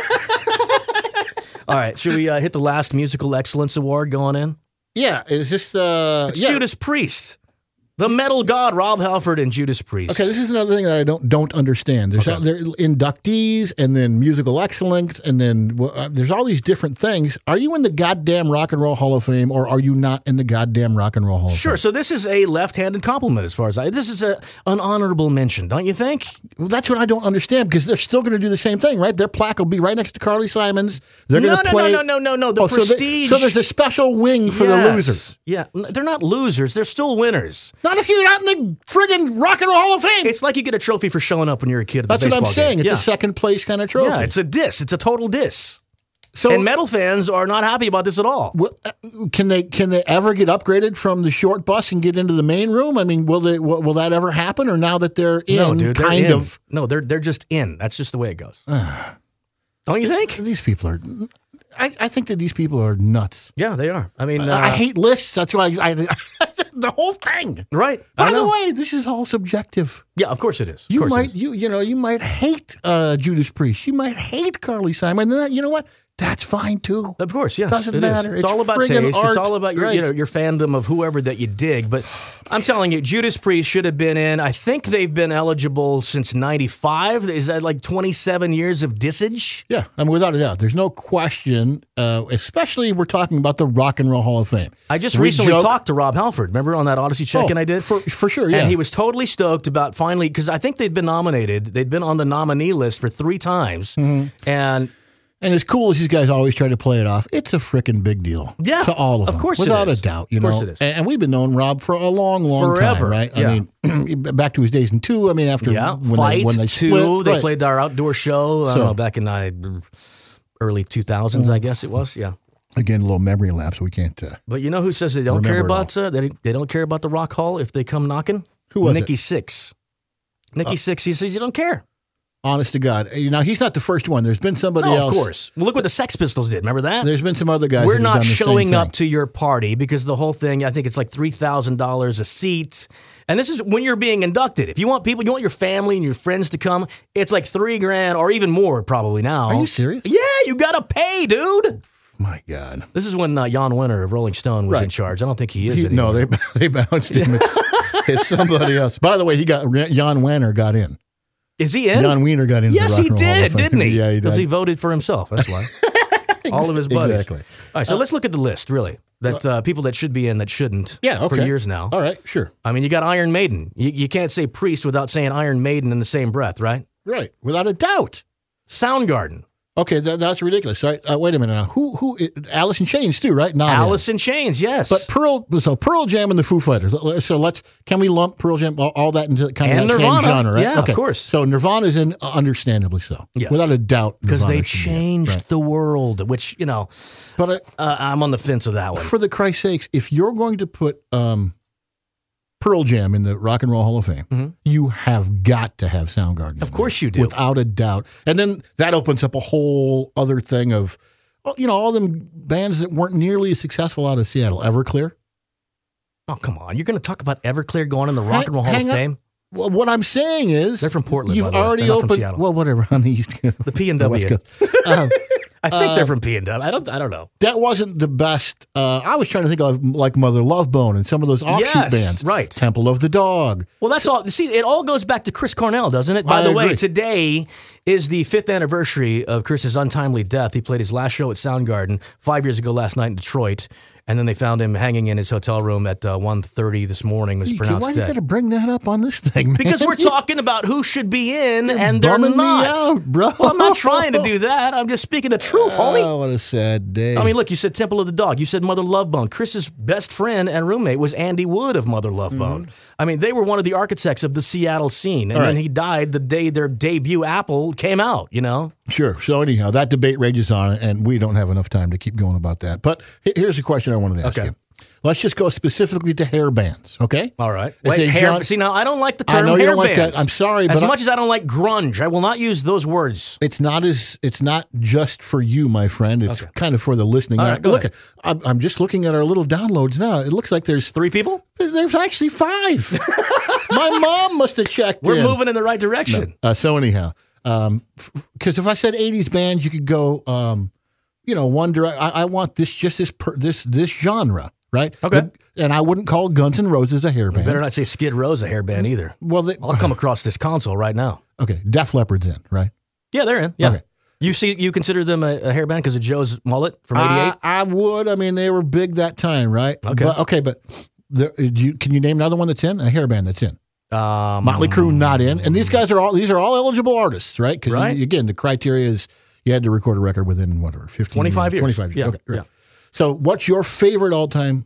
Speaker 4: All right, should we uh, hit the last musical excellence award going in?
Speaker 5: Yeah, is this the
Speaker 4: It's
Speaker 5: yeah.
Speaker 4: Judas Priest, the metal god Rob Halford and Judas Priest.
Speaker 5: Okay, this is another thing that I don't don't understand. There's
Speaker 4: Okay.
Speaker 5: there are inductees and then musical excellence and then well, uh, there's all these different things. Are you in the goddamn Rock and Roll Hall of Fame or are you not in the goddamn Rock and Roll Hall of
Speaker 4: Sure.
Speaker 5: Fame?
Speaker 4: So this is a left-handed compliment, as far as I. This is a an honorable mention, don't you think?
Speaker 5: Well, that's what I don't understand because they're still going to do the same thing, right? Their plaque will be right next to Carly Simon's. They're
Speaker 4: No,
Speaker 5: going to
Speaker 4: no,
Speaker 5: play.
Speaker 4: no, no, no, no. The
Speaker 5: Oh, so they-
Speaker 4: prestige.
Speaker 5: So, there's a special wing for
Speaker 4: Yes.
Speaker 5: the losers.
Speaker 4: Yeah, N- they're not losers. They're still winners.
Speaker 5: Not if you're not in the friggin' Rock and Roll Hall of Fame.
Speaker 4: It's like you get a trophy for showing up when you're a kid at
Speaker 5: That's
Speaker 4: the
Speaker 5: what I'm
Speaker 4: baseball
Speaker 5: saying.
Speaker 4: game.
Speaker 5: It's
Speaker 4: yeah.
Speaker 5: a second place kind of trophy.
Speaker 4: Yeah, it's a diss. It's a total diss.
Speaker 5: so
Speaker 4: And metal fans are not happy about this at all.
Speaker 5: Well, uh, can they can they ever get upgraded from the short bus and get into the main room? I mean, will they will, will that ever happen? Or now that they're in,
Speaker 4: no, dude, they're
Speaker 5: kind
Speaker 4: in.
Speaker 5: of
Speaker 4: No, they're they're just in. That's just the way it goes. Don't you think?
Speaker 5: these people are. I, I think that these people are nuts.
Speaker 4: Yeah, they are. I mean, uh,
Speaker 5: I hate lists. That's why I, I the whole thing.
Speaker 4: right.
Speaker 5: By
Speaker 4: I
Speaker 5: the
Speaker 4: know.
Speaker 5: way, this is all subjective.
Speaker 4: Yeah, of course it is. Of
Speaker 5: You
Speaker 4: course it
Speaker 5: might
Speaker 4: is.
Speaker 5: you you know you might hate uh, Judas Priest. You might hate Carly Simon. And that, you know what? That's fine too.
Speaker 4: Of course, yes,
Speaker 5: Doesn't
Speaker 4: it is.
Speaker 5: matter.
Speaker 4: It's,
Speaker 5: It's
Speaker 4: all about
Speaker 5: friggin'
Speaker 4: taste.
Speaker 5: art.
Speaker 4: It's all about your, you
Speaker 5: Right.
Speaker 4: know, your fandom of whoever that you dig. But I'm telling you, Judas Priest should have been in. I think they've been eligible since ninety-five. Is that like twenty-seven years of dissage?
Speaker 5: Yeah, I mean, without a doubt, there's no question. Uh, especially we're talking about the Rock and Roll Hall of Fame.
Speaker 4: I just
Speaker 5: We
Speaker 4: recently
Speaker 5: joke-
Speaker 4: talked to Rob Halford. Remember on that Odyssey check-in
Speaker 5: Oh,
Speaker 4: I did?
Speaker 5: for for sure. Yeah,
Speaker 4: And he was totally stoked about finally, because I think they'd been nominated. They'd been on the nominee list for three times.
Speaker 5: Mm-hmm.
Speaker 4: And
Speaker 5: And as cool as these guys always try to play it off, it's a freaking big deal.
Speaker 4: Yeah,
Speaker 5: to all of
Speaker 4: of
Speaker 5: them.
Speaker 4: course it
Speaker 5: without
Speaker 4: is.
Speaker 5: a doubt. You
Speaker 4: Of course
Speaker 5: know,
Speaker 4: it is.
Speaker 5: And, and we've been knowing Rob for a long, long
Speaker 4: Forever,
Speaker 5: time, right?
Speaker 4: yeah.
Speaker 5: I mean, back to his days in two. I mean, after
Speaker 4: yeah,
Speaker 5: when
Speaker 4: Fight,
Speaker 5: they when they
Speaker 4: two.
Speaker 5: split,
Speaker 4: They
Speaker 5: right.
Speaker 4: played our outdoor show, I
Speaker 5: So-
Speaker 4: don't know, back in the early two thousands, I guess it was. Yeah.
Speaker 5: Again, a little memory lapse. We can't. Uh,
Speaker 4: But you know who says they don't
Speaker 5: Remember
Speaker 4: care
Speaker 5: it
Speaker 4: about uh, they, they don't care about the Rock Hall if they come knocking?
Speaker 5: Who was
Speaker 4: Nikki
Speaker 5: it?
Speaker 4: Sixx. Nikki Sixx. He says you don't care.
Speaker 5: honest to God, you know, he's not the first one. There's been somebody
Speaker 4: Oh,
Speaker 5: else.
Speaker 4: of course. Well, look what the Sex Pistols did. Remember that?
Speaker 5: There's been some other guys.
Speaker 4: We're
Speaker 5: that have
Speaker 4: not
Speaker 5: done the same
Speaker 4: showing up
Speaker 5: thing.
Speaker 4: to your party because the whole thing, I think it's like three thousand dollars a seat. And this is when you're being inducted. If you want people, you want your family and your friends to come, it's like three grand or even more probably now.
Speaker 5: Are you serious?
Speaker 4: Yeah, you got to pay, dude.
Speaker 5: My God.
Speaker 4: This is when uh, Jan Winter of Rolling Stone was
Speaker 5: Right.
Speaker 4: in charge. I don't think he is
Speaker 5: He-
Speaker 4: anymore.
Speaker 5: no, they they bounced him. It's, it's somebody else. By the way, he got Jan Wenner got in.
Speaker 4: Is he in?
Speaker 5: Jan Wiener got into
Speaker 4: Yes,
Speaker 5: the
Speaker 4: he
Speaker 5: Rock and Roll Hall of
Speaker 4: did,
Speaker 5: Fame.
Speaker 4: didn't he?
Speaker 5: Yeah, he
Speaker 4: Because
Speaker 5: did.
Speaker 4: he voted for himself. That's why. All of his buddies.
Speaker 5: Exactly.
Speaker 4: All right, so let's look at the list, really. That uh, people that should be in that shouldn't
Speaker 5: Yeah, okay.
Speaker 4: for years now.
Speaker 5: All right, sure.
Speaker 4: I mean, you got Iron Maiden. You, you can't say Priest without saying Iron Maiden in the same breath, right?
Speaker 5: Right, without a doubt.
Speaker 4: Soundgarden.
Speaker 5: Okay, that, that's ridiculous. All right, uh, wait a minute now. Who who? Alice in Chains too, right? Not in.
Speaker 4: Alice in Chains, yes.
Speaker 5: But Pearl, so Pearl Jam and the Foo Fighters. So let's can we lump Pearl Jam all, all that into kind of
Speaker 4: And
Speaker 5: that
Speaker 4: Nirvana.
Speaker 5: same genre, right?
Speaker 4: Yeah, of
Speaker 5: okay.
Speaker 4: course.
Speaker 5: So Nirvana's in, uh, understandably so,
Speaker 4: Yes.
Speaker 5: without a doubt,
Speaker 4: because they
Speaker 5: Nirvana should be in,
Speaker 4: changed
Speaker 5: right.
Speaker 4: the world, which, you know,
Speaker 5: But uh,
Speaker 4: uh, I'm on the fence of that one.
Speaker 5: for the Christ's sakes, if you're going to put um, Pearl Jam in the Rock and Roll Hall of Fame, you have got to have Soundgarden.
Speaker 4: Mm-hmm. Of
Speaker 5: in
Speaker 4: course
Speaker 5: there,
Speaker 4: you do.
Speaker 5: without a doubt. And then that opens up a whole other thing of, well, you know, all them bands that weren't nearly as successful out of Seattle. Everclear.
Speaker 4: Oh, come on. You're going to talk about Everclear going in the Rock
Speaker 5: Hang-
Speaker 4: and Roll Hall of
Speaker 5: hang on.
Speaker 4: Fame?
Speaker 5: Well, what I'm saying is
Speaker 4: They're from Portland,
Speaker 5: You've
Speaker 4: by the way.
Speaker 5: already
Speaker 4: They're not from
Speaker 5: opened.
Speaker 4: Seattle.
Speaker 5: Well, whatever on the east.
Speaker 4: The P and
Speaker 5: the West
Speaker 4: W.
Speaker 5: Coast. Um,
Speaker 4: I think they're from P and W. I don't. I don't know.
Speaker 5: That wasn't the best. Uh, I was trying to think of like Mother Love Bone and some of those offshoot
Speaker 4: Yes,
Speaker 5: bands.
Speaker 4: right.
Speaker 5: Temple of the Dog.
Speaker 4: Well, that's all. See, it all goes back to Chris Cornell, doesn't it? By
Speaker 5: I
Speaker 4: the way,
Speaker 5: agree.
Speaker 4: today is the fifth anniversary of Chris's untimely death. He played his last show at Soundgarden five years ago last night in Detroit, and then they found him hanging in his hotel room at uh, one thirty this morning. Was pronounced
Speaker 5: Why do you
Speaker 4: dead.
Speaker 5: got to bring that up on this thing, man?
Speaker 4: Because we're talking about who should be in, and they're
Speaker 5: bumming me
Speaker 4: not.
Speaker 5: out, bro.
Speaker 4: Well, I'm not trying to do that. I'm just speaking the truth, homie.
Speaker 5: Oh, what a sad day.
Speaker 4: I mean, look, you said Temple of the Dog. You said Mother Love Bone. Chris's best friend and roommate was Andy Wood of Mother Love Bone.
Speaker 5: Mm-hmm.
Speaker 4: I mean, they were one of the architects of the Seattle scene. And
Speaker 5: All
Speaker 4: then
Speaker 5: right.
Speaker 4: he died the day their debut Apple came out, you know?
Speaker 5: Sure. So anyhow, that debate rages on, and we don't have enough time to keep going about that. But he- here's a question I wanted to ask
Speaker 4: Okay.
Speaker 5: you. Let's just go specifically to hair bands, okay?
Speaker 4: All right.
Speaker 5: It's
Speaker 4: Wait,
Speaker 5: a
Speaker 4: hair,
Speaker 5: genre-
Speaker 4: see, now, I don't like the
Speaker 5: I
Speaker 4: term
Speaker 5: know you
Speaker 4: hair
Speaker 5: don't like
Speaker 4: bands.
Speaker 5: that. I'm sorry,
Speaker 4: As
Speaker 5: but I-
Speaker 4: much as I don't like grunge, I will not use those words.
Speaker 5: It's not as it's not just for you, my friend. It's
Speaker 4: Okay.
Speaker 5: kind of for the listening.
Speaker 4: All right, go
Speaker 5: Look,
Speaker 4: ahead.
Speaker 5: I'm, I'm just looking at our little downloads now. It looks like there's
Speaker 4: Three people?
Speaker 5: there's actually five. My mom must have checked
Speaker 4: We're
Speaker 5: in.
Speaker 4: moving in the right direction.
Speaker 5: Uh, so anyhow, because if I said eighties bands, you could go, um, you know, one direct. I, I want this just this per, this this genre, right?
Speaker 4: Okay.
Speaker 5: The- and I wouldn't call Guns N' Roses a hair band.
Speaker 4: Better not say Skid Row's a hair band either.
Speaker 5: Well, they,
Speaker 4: I'll come across this console right now.
Speaker 5: okay. Def Leppard's in, right?
Speaker 4: Yeah, they're in. Yeah.
Speaker 5: Okay.
Speaker 4: You see, you consider them a, a hair band because of Joe's mullet from eighty-eight?
Speaker 5: I, I would. I mean, they were big that time, right?
Speaker 4: Okay.
Speaker 5: But, okay, but there, do you, can you name another one that's in a hair band that's in?
Speaker 4: Um,
Speaker 5: Motley Crue not in, and these guys are all these are all eligible artists, right? Because
Speaker 4: Right.
Speaker 5: again, the criteria is you had to record a record within whatever fifteen,
Speaker 4: twenty-five years.
Speaker 5: twenty-five years.
Speaker 4: Yeah,
Speaker 5: Okay, right.
Speaker 4: yeah.
Speaker 5: So, what's your favorite all time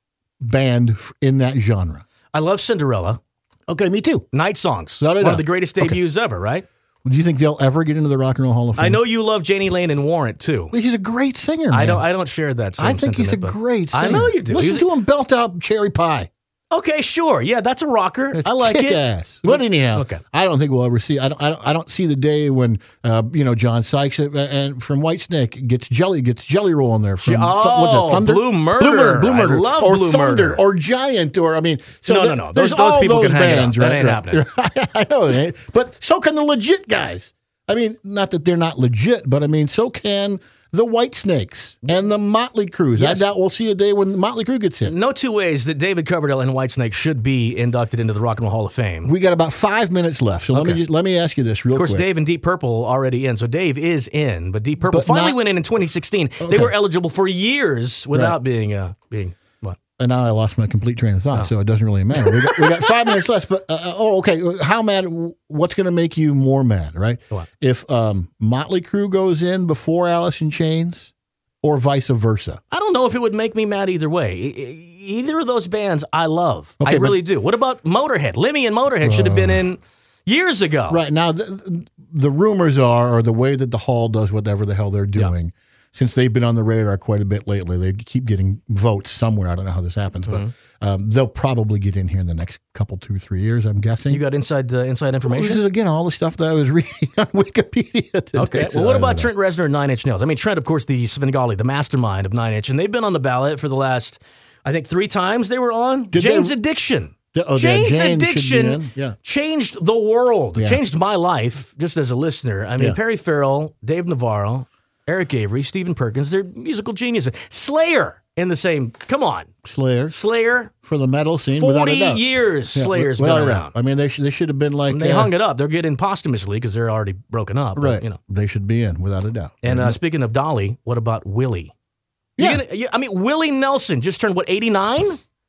Speaker 5: band f- in that genre?
Speaker 4: I love Cinderella.
Speaker 5: Okay, me too.
Speaker 4: Night Songs.
Speaker 5: So did
Speaker 4: One
Speaker 5: I.
Speaker 4: of the greatest
Speaker 5: Okay.
Speaker 4: debuts ever, right?
Speaker 5: Do you think they'll ever get into the Rock and Roll Hall of Fame?
Speaker 4: I know you love Janie Lane and Warrant too.
Speaker 5: Well, he's a great singer. Man.
Speaker 4: I don't. I don't share that same
Speaker 5: I think he's a
Speaker 4: sentiment, but-
Speaker 5: great singer.
Speaker 4: I know you do.
Speaker 5: Listen
Speaker 4: He's-
Speaker 5: to him belt out Cherry Pie.
Speaker 4: Okay, sure. Yeah, that's a rocker.
Speaker 5: It's
Speaker 4: I like it.
Speaker 5: kick-ass. But anyhow,
Speaker 4: Okay.
Speaker 5: I don't think we'll ever see. I don't. I don't, I don't see the day when uh, you know John Sykes uh, and from Whitesnake gets jelly gets jelly roll in there. From
Speaker 4: Oh,
Speaker 5: what's it, Thunder?
Speaker 4: Blue Murder.
Speaker 5: Blue Murder. Blue
Speaker 4: I
Speaker 5: Murder.
Speaker 4: love
Speaker 5: or
Speaker 4: Blue
Speaker 5: Thunder
Speaker 4: Murder.
Speaker 5: or Giant or I mean. So
Speaker 4: No, no,
Speaker 5: there-
Speaker 4: no.
Speaker 5: there's
Speaker 4: Those- those
Speaker 5: all
Speaker 4: people
Speaker 5: those
Speaker 4: can hang it
Speaker 5: bands,
Speaker 4: up. That
Speaker 5: right?
Speaker 4: ain't
Speaker 5: right. I know it ain't. But so can the legit guys. I mean, not that they're not legit, but I mean, so can the Whitesnakes and the Motley Crues.
Speaker 4: Yes.
Speaker 5: I doubt we'll see a day when the Motley Crue gets in.
Speaker 4: No two ways that David Coverdale and Whitesnake should be inducted into the Rock and Roll Hall of Fame.
Speaker 5: We got about five minutes left, so let me
Speaker 4: Okay.
Speaker 5: just, let me ask you this real
Speaker 4: Of course,
Speaker 5: quick.
Speaker 4: Dave and Deep Purple already in, so Dave is in, but Deep Purple
Speaker 5: But
Speaker 4: finally
Speaker 5: not-
Speaker 4: went in in twenty sixteen. They
Speaker 5: Okay.
Speaker 4: were eligible for years without
Speaker 5: Right.
Speaker 4: being uh, being what?
Speaker 5: And now I lost my complete train of thought,
Speaker 4: Oh.
Speaker 5: so it doesn't really matter. We got, we got five minutes left, but uh, uh, oh, okay. How mad? What's going to make you more mad, right?
Speaker 4: What?
Speaker 5: If um, Motley Crue goes in before Alice in Chains, or vice versa?
Speaker 4: I don't know if it would make me mad either way. E- e- Either of those bands I love.
Speaker 5: Okay,
Speaker 4: I really
Speaker 5: but-
Speaker 4: do. What about Motorhead? Lemmy and Motorhead should have been in years ago.
Speaker 5: Right now, the, the rumors are, or the way that the Hall does whatever the hell they're doing, since they've been on the radar quite a bit lately, they keep getting votes somewhere. I don't know how this happens,
Speaker 4: Mm-hmm.
Speaker 5: but um, they'll probably get in here in the next couple, two, three years. I'm guessing.
Speaker 4: You got inside uh, inside
Speaker 5: Well,
Speaker 4: information?
Speaker 5: this is again all the stuff that I was reading on Wikipedia today.
Speaker 4: Okay.
Speaker 5: so
Speaker 4: Well, what
Speaker 5: I
Speaker 4: about
Speaker 5: don't know.
Speaker 4: Trent Reznor and Nine Inch Nails? I mean, Trent, of course, the Svengali, the mastermind of Nine Inch, and they've been on the ballot for the last, I think, three times they were on.
Speaker 5: Did
Speaker 4: Jane's
Speaker 5: they-
Speaker 4: Addiction.
Speaker 5: Yeah, oh, yeah,
Speaker 4: Jane's
Speaker 5: Jane should be
Speaker 4: Addiction
Speaker 5: in, yeah.
Speaker 4: changed the world,
Speaker 5: Yeah.
Speaker 4: changed my life just as a listener. I mean,
Speaker 5: Yeah.
Speaker 4: Perry Farrell, Dave Navarro, Eric Avery, Stephen Perkins, they're musical geniuses. Slayer in the same, come on.
Speaker 5: Slayer
Speaker 4: Slayer,
Speaker 5: for the metal scene, without a
Speaker 4: forty
Speaker 5: doubt.
Speaker 4: years
Speaker 5: Yeah,
Speaker 4: Slayer's
Speaker 5: without
Speaker 4: been
Speaker 5: a doubt.
Speaker 4: around.
Speaker 5: I mean, they, sh- they should have been like
Speaker 4: And they
Speaker 5: uh,
Speaker 4: hung it up. They're getting posthumously because they're already broken up. but,
Speaker 5: right.
Speaker 4: you know.
Speaker 5: They should be in, without a doubt.
Speaker 4: And uh, speaking of Dolly, what about Willie? You're
Speaker 5: Yeah.
Speaker 4: gonna- you- I mean, Willie Nelson just turned, what, eighty-nine?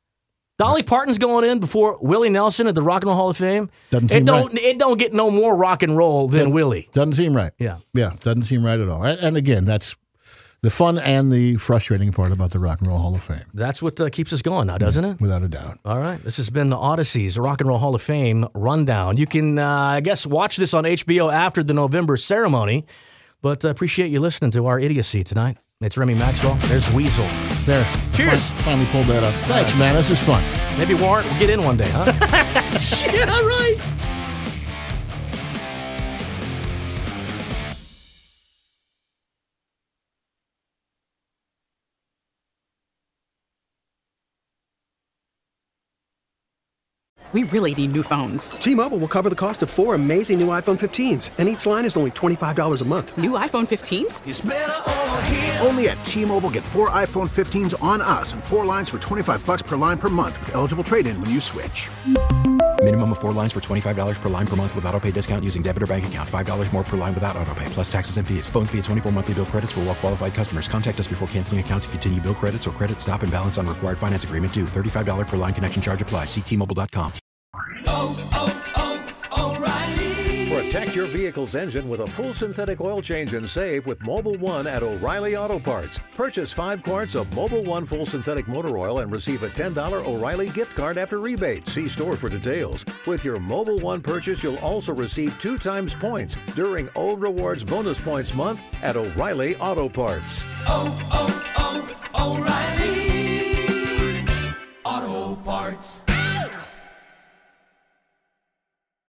Speaker 4: Dolly Parton's going in before Willie Nelson at the Rock and Roll Hall of Fame.
Speaker 5: Doesn't
Speaker 4: it
Speaker 5: seem
Speaker 4: don't
Speaker 5: right.
Speaker 4: it don't get no more rock and roll than
Speaker 5: Doesn't-
Speaker 4: Willie.
Speaker 5: Doesn't seem right.
Speaker 4: Yeah.
Speaker 5: Yeah, doesn't seem right at all. And, and again, that's the fun and the frustrating part about the Rock and Roll Hall of Fame,
Speaker 4: That's what uh, keeps us going now, doesn't it?
Speaker 5: without a doubt.
Speaker 4: All right. This has been the Odyssey's Rock and Roll Hall of Fame rundown. You can, uh, I guess, watch this on H B O after the November ceremony, but I appreciate you listening to our idiocy tonight. It's Remy Maxwell. There's Weasel.
Speaker 5: There.
Speaker 4: Cheers.
Speaker 5: Fin- Finally pulled that up. Thanks, man. This is fun.
Speaker 4: Maybe Warrant will get in one day, huh? Yeah, right.
Speaker 6: We really need new phones.
Speaker 7: T-Mobile will cover the cost of four amazing new iPhone fifteens, and each line is only twenty-five dollars a month.
Speaker 6: New iPhone fifteens?
Speaker 8: It's better over here. Only at T-Mobile, get four iPhone fifteens on us and four lines for twenty-five bucks per line per month with eligible trade-in when you switch.
Speaker 9: Minimum of four lines for twenty-five dollars per line per month with autopay discount using debit or bank account. five dollars more per line without autopay, plus taxes and fees. Phone fee at twenty-four monthly bill credits for well-qualified customers. Contact us before canceling account to continue bill credits or credit stop and balance on required finance agreement due. thirty-five dollars per line connection charge applies. See T Mobile dot com.
Speaker 10: Oh, oh, oh, O'Reilly.
Speaker 11: Protect your vehicle's engine with a full synthetic oil change and save with Mobil one at O'Reilly Auto Parts. Purchase five quarts of Mobil one full synthetic motor oil and receive a ten dollars O'Reilly gift card after rebate. See store for details. With your Mobil one purchase, you'll also receive two times points during O Rewards Bonus Points Month at O'Reilly Auto Parts.
Speaker 10: Oh, oh, oh, O'Reilly Auto Parts.